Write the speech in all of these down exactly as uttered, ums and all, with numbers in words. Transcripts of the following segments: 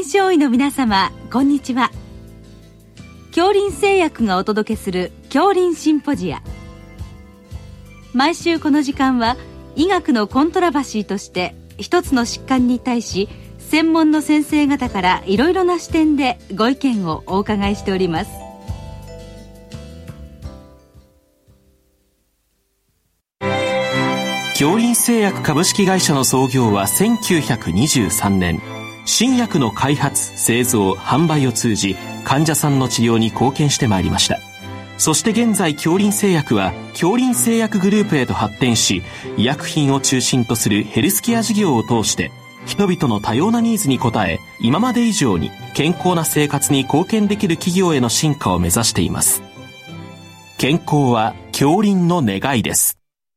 症医の皆様、こんにちは。杏林製薬がお届けする杏林シンポジア。毎週この時間は医学のコントラバシーとして一つの疾患に対し専門の先生方からいろいろな視点でご意見をお伺いしております。 杏林製薬株式会社の創業はせんきゅうひゃくにじゅうさんねん。新薬の開発、製造、販売を通じ患者さんの治療に貢献してまいりました。そして現在、杏林製薬は杏林製薬グループへと発展し、医薬品を中心とするヘルスケア事業を通して人々の多様なニーズに応え、今まで以上に健康な生活に貢献できる企業への進化を目指しています。健康は杏林の願いです。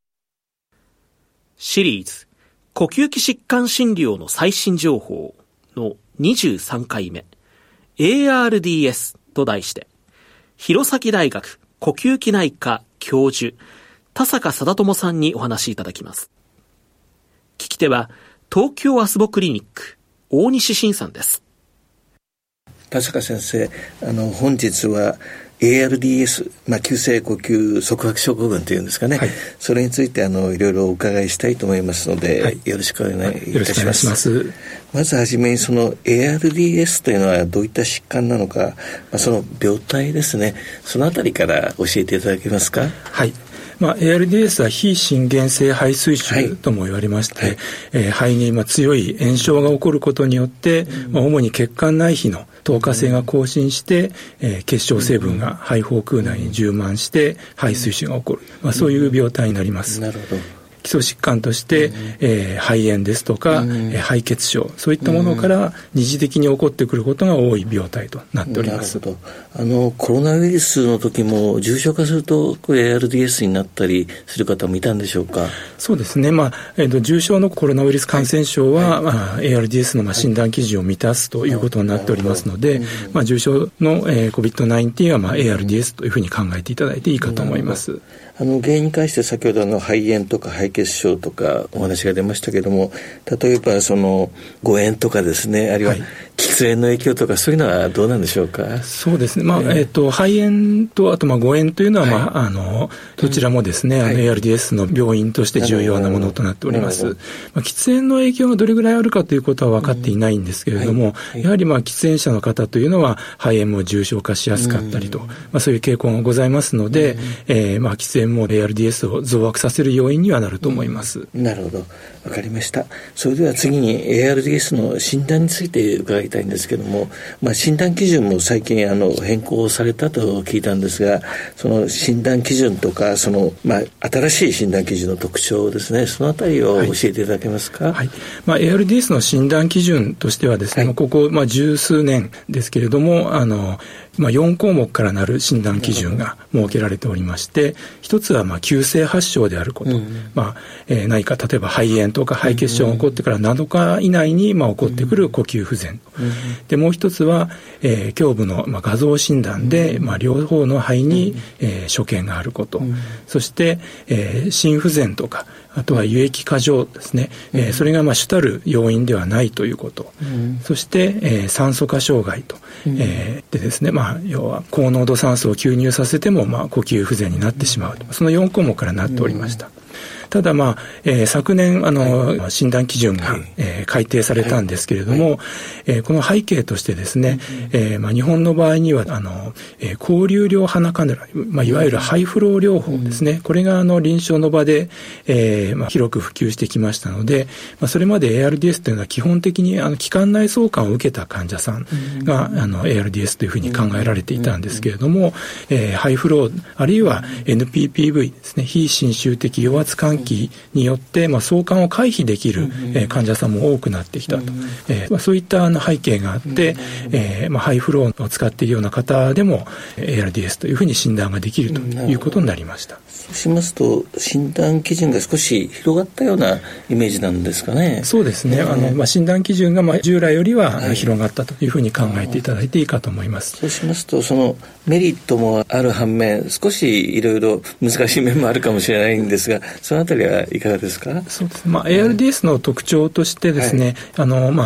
シリーズ呼吸器疾患診療の最新情報のにじゅうさんかいめ エーアールディーエス と題して、弘前大学呼吸器内科教授田坂貞友さんにお話しいただきます。聞き手は東京アスボクリニック大西晋さんです。 田坂先生、あの本日はエーアールディーエス、まあ、急性呼吸側迫症候群というんですかね、はい、それについてあのいろいろお伺いしたいと思いますので、はい、よろしくお願いいたします。ます。まずはじめにその エーアールディーエス というのはどういった疾患なのか、まあ、その病態ですね、そのあたりから教えていただけますか。 はい、まあ、エーアールディーエス は非心原性肺水腫とも言われまして、はいはい、えー、肺にまあ強い炎症が起こることによって、うん、まあ、主に血管内皮の透過性が更新して、えー、結晶成分が肺胞腔内に充満して肺水腫が起こる、まあ、そういう病態になります。 なるほど。 基礎疾患として、うん、えー、肺炎ですとか、うん、えー、肺血症、そういったものから二次的に起こってくることが多い病態となっております。 なるほど。あのコロナウイルスの時も重症化すると エーアールディーエス になったりする方もいたんでしょうか。 そうですね、まあえー、と重症のコロナウイルス感染症は、はい、まあ、エーアールディーエス のまあ診断基準を満たすということになっておりますので、まあ、重症の、えー、コビッドナインティーン はまあ エーアールディーエス というふうに考えていただいていいかと思います。 あの原因に関して先ほどあの肺炎とか肺血症とかお話が出ましたけども、例えばその誤嚥とかですね、あるいは喫煙の影響とか、そういうのはどうなんでしょうか。 そうですね、まあえーえー、と肺炎とあとまあ誤嚥というのは、まあはい、あのどちらもですね、うん、あの エーアールディーエス の病因として重要なものとなっております。まあ、喫煙の影響がどれぐらいあるかということは分かっていないんですけれども、うんはいはい、やはりまあ喫煙者の方というのは肺炎も重症化しやすかったりと、うんまあ、そういう傾向がございますので、うんえーまあ、喫煙も エーアールディーエス を増悪させる要因にはなると思います。 うん、なるほど、わかりました。それでは次に エーアールディーエス の診断について伺いたいんですけども、まあ、診断基準も最近あの変更されたと聞いたんですが、その診断基準とかその、まあ、新しい診断基準の特徴ですね、そのあたりを教えていただけますか。 はいはい、まあ、エーアールディーエス の診断基準としてはですね、はい、ここ、まあ、十数年ですけれども、あのまあ、よん項目からなる診断基準が設けられておりまして、一つはまあ急性発症であること、うんまあえー、何か例えば肺炎とか肺血症が起こってからなのか以内にまあ起こってくる呼吸不全、うん、でもう一つは、えー、胸部のまあ画像診断で、まあ、両方の肺に、えー、所見があること、うん、そして、えー、心不全とかあとは輸液過剰ですね、うんえー、それがまあ主たる要因ではないということ、うん、そして、えー、酸素化障害と、うんえー、でですね、まあ、要は高濃度酸素を吸入させてもまあ呼吸不全になってしまうと、そのよん項目からなっておりました。うんただ、まあえー、昨年あの、はい、診断基準が、はいえー、改定されたんですけれども、はいえー、この背景としてですね、うんえーまあ、日本の場合にはあの、えー、高流量鼻カメラ、まあ、いわゆるハイフロー療法ですね、うん、これがあの臨床の場で、えーまあ、広く普及してきましたので、まあ、それまで エーアールディーエス というのは基本的にあの気管内相関を受けた患者さんが、うん、あの エーアールディーエス というふうに考えられていたんですけれども、うんえー、ハイフローあるいは エヌピーピーブイ ですね、非侵襲的陽圧換気によって、まあ、相関を回避できる、えー、患者さんも多くなってきたと、えーまあ、そういったあの背景があって、えーまあ、ハイフローを使っているような方でも エーアールディーエス というふうに診断ができるということになりました。 そうしますと診断基準が少し広がったようなイメージなんですかね。 そうですね、あの、まあ、診断基準がまあ従来よりは広がったというふうに考えていただいていいかと思います。 そうしますとそのメリットもある反面少しいろいろ難しい面もあるかもしれないんですが、そのあたりはいかがですか。 そうです、まあ、エーアールディーエス の特徴としてですね、はい、あのまあ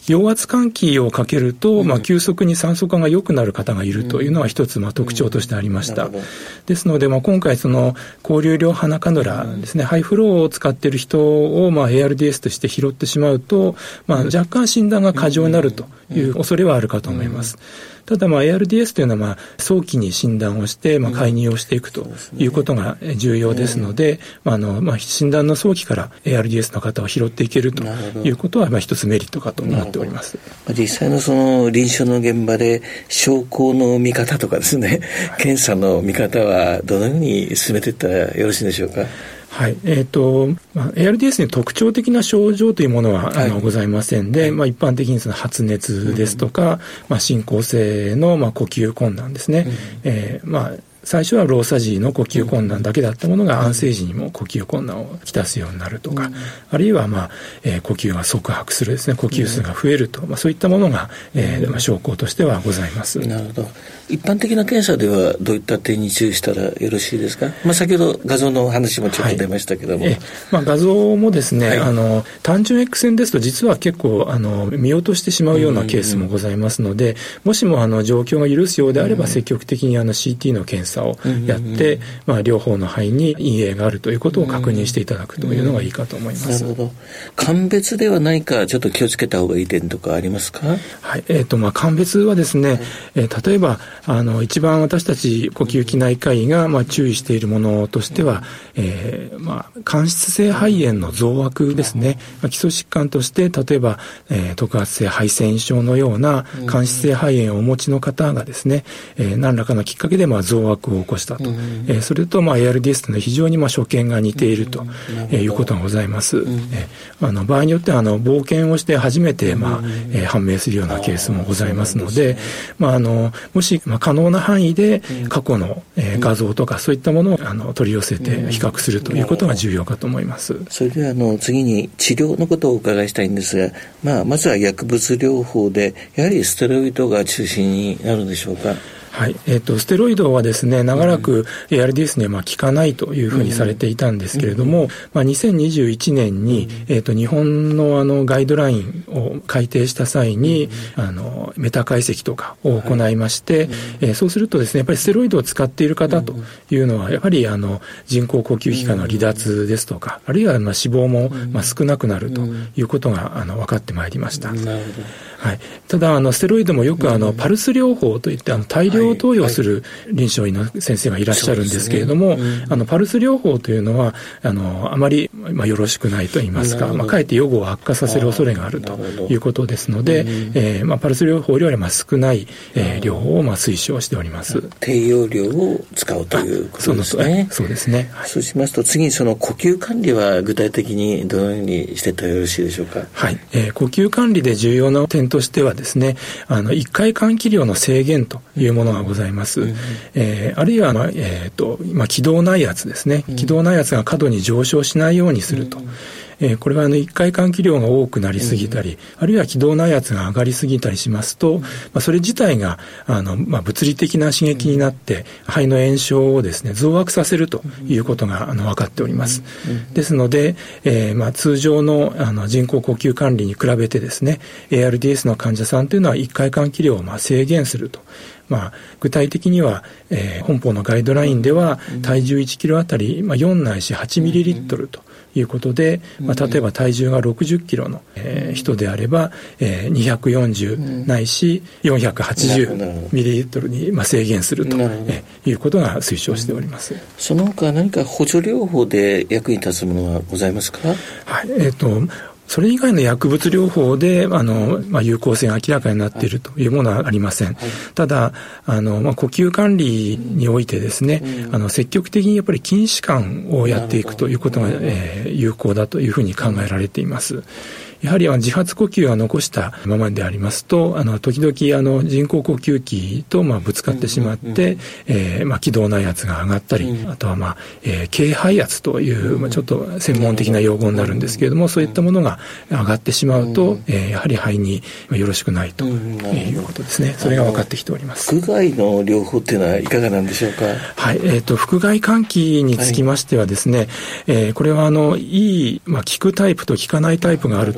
陽圧換気をかけると、うん、まあ、急速に酸素化が良くなる方がいるというのは一つ、まあ、特徴としてありました。うんうん、ですので、まあ、今回その高流量鼻カヌラですね、うん、ハイフローを使っている人を、まあ、エーアールディーエス として拾ってしまうと、まあ、若干診断が過剰になるという恐れはあるかと思います。うんうん、ただ、まあ、エーアールディーエス というのは、まあ、早期に診断をして、まあ、介入をしていくということが重要ですので、まあ、あの、まあ、診断の早期から エーアールディーエス の方を拾っていけるということは、まあ、一つメリットかと思っております。 実際のその臨床の現場で、症候の見方とかですね、はい、検査の見方はどのように進めていったらよろしいでしょうか。 はい。えっ、ー、と、まあ、エーアールディーエス に特徴的な症状というものは、はい、あのございませんで、はい、まあ、一般的にその発熱ですとか、うん、まあ、進行性の、まあ、呼吸困難ですね。うん、えー、まあ、最初は労作時の呼吸困難だけだったものが安静時にも呼吸困難をきたすようになるとか、うん、あるいは、まあえー、呼吸が側拍するですね、呼吸数が増えると、まあ、そういったものが、えーまあ、症候としてはございます。 なるほど。一般的な検査ではどういった点に注意したらよろしいですか。まあ、先ほど画像の話もちょっと出ましたけども、はい、えまあ、画像もですね、はい、あの単純 X 線ですと実は結構あの見落としてしまうようなケースもございますので、うんうんうん、もしもあの状況が許すようであれば積極的にあの シーティー の検査をやって、うんうんうん、まあ、両方の肺に陰影があるということを確認していただくというのがいいかと思います。 うんうん、なるほど。鑑別では何かちょっと気をつけた方がいい点とかありますか。 はい。えっと、まあ、鑑別はですね、はい、えー、例えばあの一番私たち呼吸器内科医がまあ注意しているものとしては、えー、まあ間質性肺炎の増悪ですね。まあ、基礎疾患として例えば、えー、特発性肺腺症のような間質性肺炎をお持ちの方がですね、えー、何らかのきっかけでまあ増悪を起こしたと、えー、それとまあ エーアールディーエス というのは非常にまあ所見が似ていると、えー、いうことがございます。えー、あの場合によってはあの冒険をして初めてまあ、えー、判明するようなケースもございますので、まああのもしまあ可能な範囲で過去の、えー、画像とかそういったものをあの取り寄せて比較するということが重要かと思います。 それではあの次に治療のことをお伺いしたいんですが、まあ、まずは薬物療法でやはりステロイドが中心になるんでしょうか。 はい。えっと、ステロイドはですね、長らく エーアールディーエス にはまあ効かないというふうにされていたんですけれども、まあ、にせんにじゅういちねんに、えっと、日本のあのガイドラインを改定した際に、あの、メタ解析とかを行いまして、えー、そうするとですね、やっぱりステロイドを使っている方というのは、やはりあの、人工呼吸器科の離脱ですとか、あるいはまあ脂肪もまあ少なくなるということがあの分かってまいりました。なるほど。はい。ただ、あの、ステロイドもよくあの、パルス療法といって、あの、大量投与する臨床医の先生がいらっしゃるんですけれども、ね、うん、あのパルス療法というのはあのあまり、まあ、よろしくないと言いますか、まあ、かえって予後を悪化させる恐れがあるということですので、えーまあ、パルス療法よりは少ない、えー、療法をまあ推奨しております。 低用量を使うということですね。 そそうですね。 はい、そうしますと次にその呼吸管理は具体的にどのようにしていったらよろしいでしょうか。 はい、えー、呼吸管理で重要な点としてはですね、あのいっかい換気量の制限というものがございます。うん、えー、あるいは、まあえーとまあ、気道内圧ですね、うん、気道内圧が過度に上昇しないようにすると、うん、えー、これはあのいっかい換気量が多くなりすぎたり、うん、あるいは気道内圧が上がりすぎたりしますと、うん、まあ、それ自体があの、まあ、物理的な刺激になって、うん、肺の炎症をですね増悪させるということがあの分かっております。うん、ですので、えーまあ、通常 の, あの人工呼吸管理に比べてですね エーアールディーエス の患者さんというのはいっかい換気量をまあ制限すると。まあ、具体的には、えー、本法のガイドラインでは体重いちキロあたり、まあ、よんないしはちミリリットルということで、まあ、例えば体重がろくじゅっキロの、えー、人であれば、えー、にひゃくよんじゅうないしよんひゃくはちじゅうミリリットルに、まあ、制限すると、えー、いうことが推奨しております。 その他何か補助療法で役に立つものはございますか。 はい、えーとそれ以外の薬物療法であの、まあ、有効性が明らかになっているというものはありません。はい、ただあの、まあ、呼吸管理においてですね、うん、あの積極的にやっぱり筋弛緩をやっていくということが、えー、有効だというふうに考えられています。やはり自発呼吸を残したままでありますと、あの時々あの人工呼吸器とまあぶつかってしまって、うんうん、えー、まあ気道内圧が上がったり、うん、あとはまあ、えー、軽肺圧という、まあ、ちょっと専門的な用語になるんですけれども、そういったものが上がってしまうと、うん、えー、やはり肺によろしくないということですね。それが分かってきております。 腹外の療法っていうのはいかがなんでしょうか。 はい、えーと、腹外換気につきましてはですね、はい、えー、これはあのいい、まあ、効くタイプと効かないタイプがあると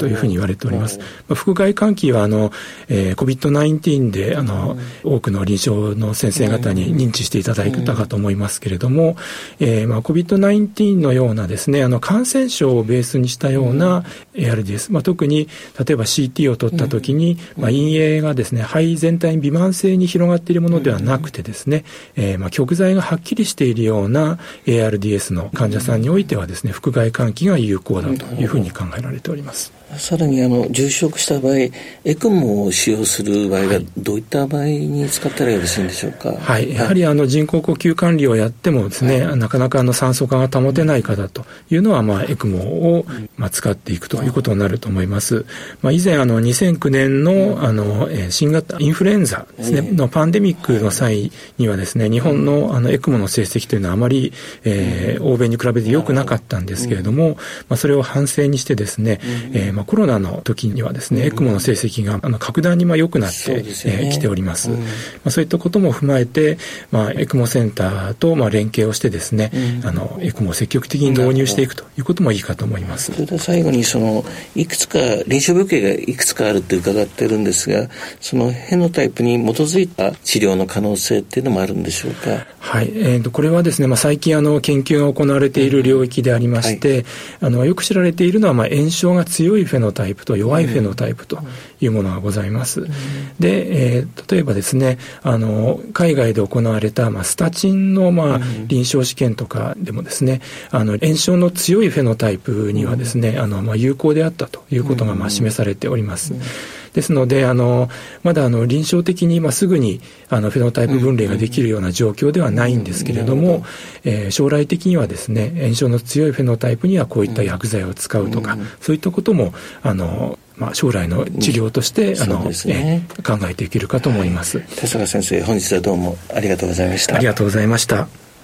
いうふうに言われております。まあ、腹外換気はあの、えー、コビッドナインティーン であの、多くの臨床の先生方に認知していただいたかと思いますけれども、えーまあ、コビッドナインティーン のようなですね、あの感染症をベースにしたような エーアールディーエス、まあ、特に例えば シーティー を取ったときに、まあ、陰影がですね、肺全体に微慢性に広がっているものではなくてですね、えーまあ、極剤がはっきりしているような エーアールディーエス の患者さんにおいてはですね、腹外換気が有効だというふうに考えられております。 さらにあの重症化した場合、エクモを使用する場合はどういった場合に使ったらよろしいんでしょうか。 はい、やはりあの人工呼吸管理をやってもですね、はい、なかなかあの酸素化が保てない方というのは、まあ、エクモをまあ使っていくということになると思います。まあ、以前あのにせんきゅうねんのあの新型インフルエンザですね、のパンデミックの際にはですね、日本のあのエクモの成績というのはあまり、えー、欧米に比べて良くなかったんですけれども、まあ、それを反省にしてですね、えーまあ、コロナの時にはですね、エクモの成績があの格段にまあ良くなってき、ねえー、ております。まあ、そういったことも踏まえて、まあ、エクモセンターとまあ連携をしてですね、うん、あのエクモを積極的に導入していくということもいいかと思います。 それで最後にそのいくつか臨床病形がいくつかあるって伺ってるんですが、そのヘノタイプに基づいた治療の可能性っていうのもあるんでしょうか。 はい、えー、とこれはですね、まあ、最近あの研究が行われている領域でありまして、うんはい、あのよく知られているのは、まあ、炎症が強いフェノタイプと弱いフェノタイプというものがございます。うん、で、えー、例えばですね、あの海外で行われた、まあ、スタチンの、まあ、臨床試験とかでもですね、あの炎症の強いフェノタイプにはですね、あのまあ、有効であったということがまあ示されております。ですので、あのまだあの臨床的に今すぐにあのフェノタイプ分類ができるような状況ではないんですけれども、えー、将来的にはですね、炎症の強いフェノタイプにはこういった薬剤を使うとか、そういったこともあのまあ、将来の治療として、うん、あの、ね、え考えていけるかと思います。 田坂先生、本日はどうもありがとうございました。 ありがとうございました。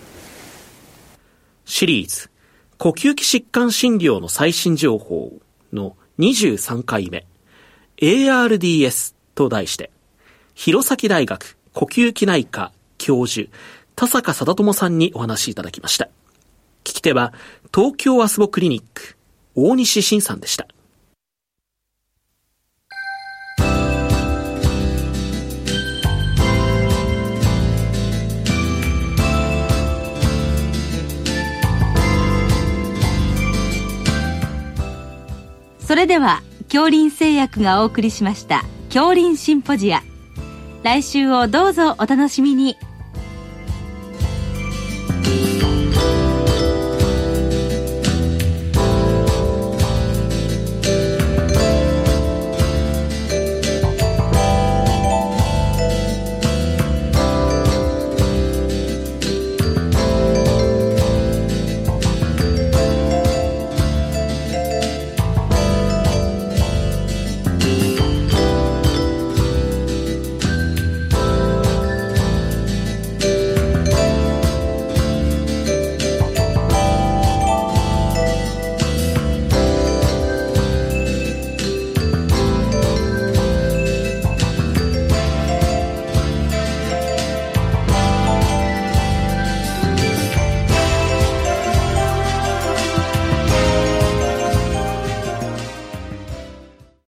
シリーズ呼吸器疾患診療の最新情報のにじゅうさんかいめ エーアールディーエス と題して、弘前大学呼吸器内科教授田坂貞友さんにお話しいただきました。聞き手は東京アスボクリニック大西晋さんでした。 それでは京林製薬がお送りしました京林シンポジア、来週をどうぞお楽しみに。